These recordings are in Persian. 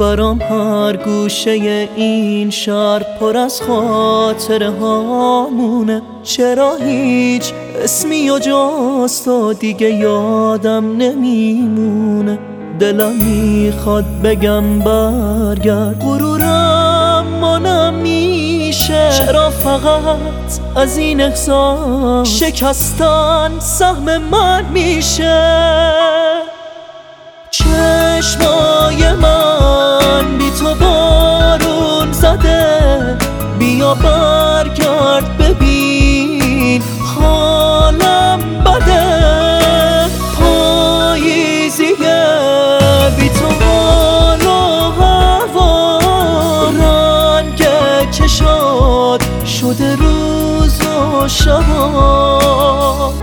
برام هر گوشه این شهر پر از خاطره هامونه. چرا هیچ اسمی و جز تو دیگه یادم نمیمونه. دلم میخواد بگم برگرد، غرورم مانم میشه. چرا فقط از این احساس شکستن سهم من میشه؟ چشمای من بی تو بارون زده، بیا برگرد ببین حالم بده. پاییزیه بی تو حال و هوا، رنگ چشات شده روز و شبا.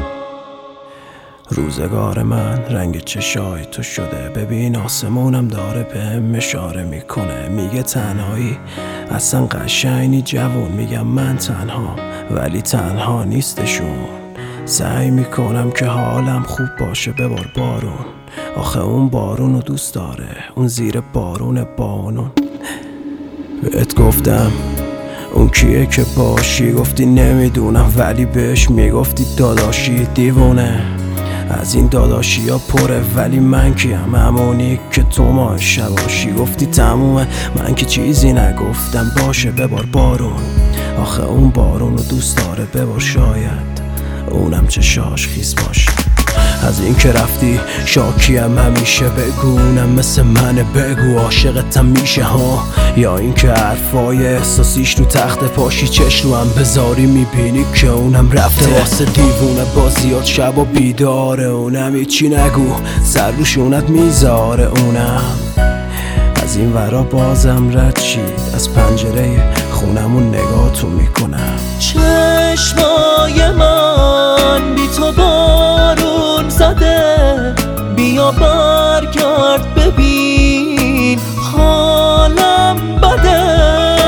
روزگار من رنگ چشای تو شده، ببین آسمونم داره بهم اشاره میکنه. میگه تنهایی اصلا قشنگی جوون، میگم من تنهام ولی تنها نیستشون. سعی میکنم که حالم خوب باشه، ببار بارون. آخه اون بارونو دوست داره، اون زیر بارون بانون. بهت گفتم اون کیه که باشی، گفتی نمیدونم ولی بهش میگفتی داداشی. دیوونه از این داداشی ها پره، ولی من کیم؟ همونی که تو ماه شباشی. گفتی تمومه، من که چیزی نگفتم. باشه ببار بارون، آخه اون بارون رو دوست داره، ببار شاید اونم چشاش خیس باشه. از این که رفتی شاکیم همیشه، بگونم مثل منه بگو عاشقتم میشه ها. یا این که حرفای احساسیش رو تخت پاشی، چش رو هم بذاری میبینی که اونم رفته. واسه دیوونه بازیات شب و بیداره، اونم هیچی نگو سر روشونت میذاره. اونم از این ورا بازم رد شید، از پنجره خونمون نگاهتو میکنم. چشمای من بی تو بارون زده، بیا برگرد ببین حالم بده.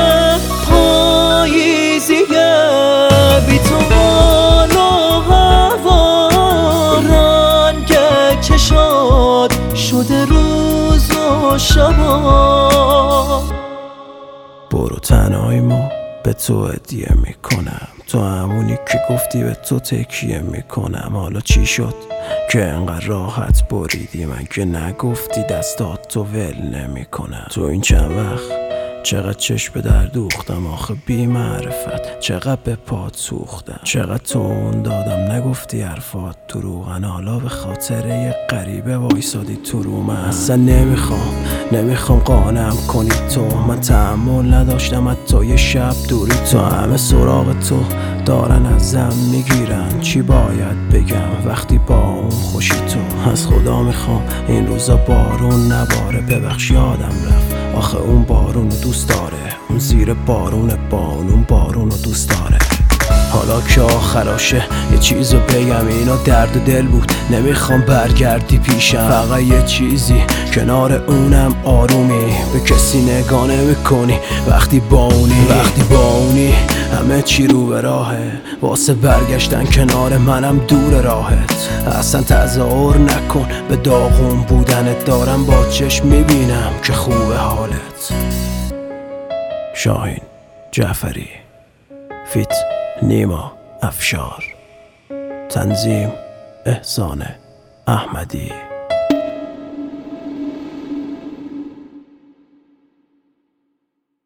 پاییزیه بی تو حال و هوا، رنگ چشات شده روز و شبا. برو تنهایی ما به تو هدیه میکنم، تو همونی که گفتی به تو تکیه میکنم. حالا چی شد که انقدر راحت بریدی؟ من که نگفتی دستات تو ول نمیکنم. تو این چند وقت چقدر چشم در دوختم، آخه بی معرفت چقدر به پات سوختم. چقدر تون دادم نگفتی حرفات دروغن، حالا به خاطر یه غریبه وایسادی تو رو. من اصلا نمیخوام قانعم کنی تو، من تحمل نداشتم حتی یه شب دوری تو. همه سراغ تو دارن ازم میگیرن، چی باید بگم وقتی با اون خوشی تو؟ از خدا میخوام این روزا بارون نباره، ببخش یادم رفت آخه اون بارونو دوست داره، اون زیر بارون بانون بارونو دوست داره. حالا که آخراشه یه چیزو بگم، اینا درد دل بود نمیخوام برگردی پیشم. فقط یه چیزی کنار اونم آرومی، به کسی نگاه نمیکنی وقتی با اونی همه چی رو به راهه، واسه برگشتن کنار منم دور راهت. اصلا تظاهر نکن به داغون بودنت، دارم با چشم میبینم که خوبه حالت. شاهین جعفری، فیت نیما افشار، تنظیم احسان احمدی.